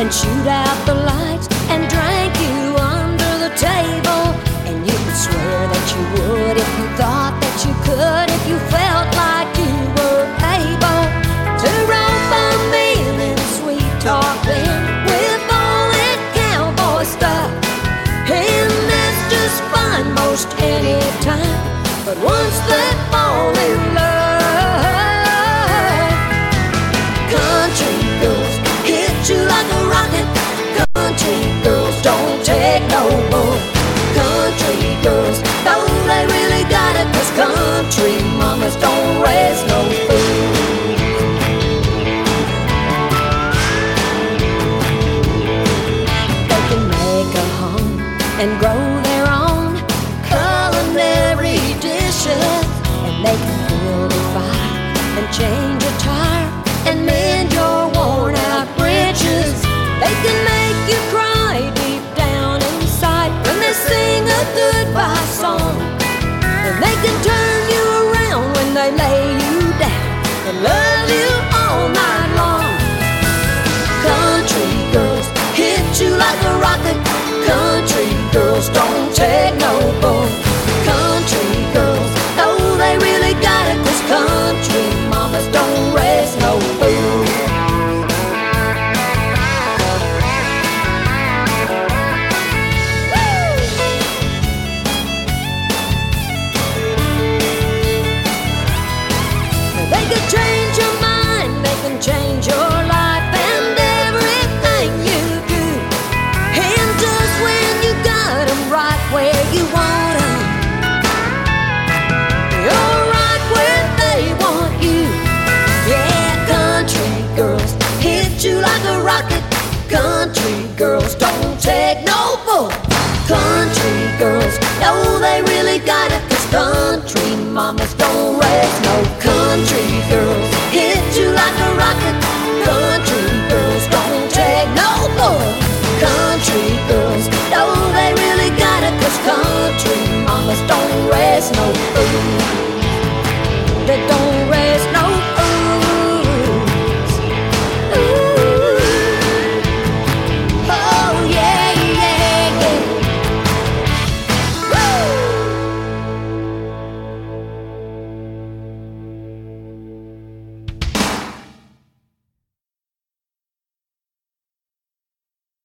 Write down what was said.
and shoot out the lights and drank you under the table. And you could swear that you would if you thought that you could, if you felt like you were able to rope a meal in sweet talk then with all that cowboy stuff. And that's just fine most any time, but once they fall in love, country girls hit you like a rocket. Country girls don't take no more. Country girls, though they really got it, 'cause country mamas don't raise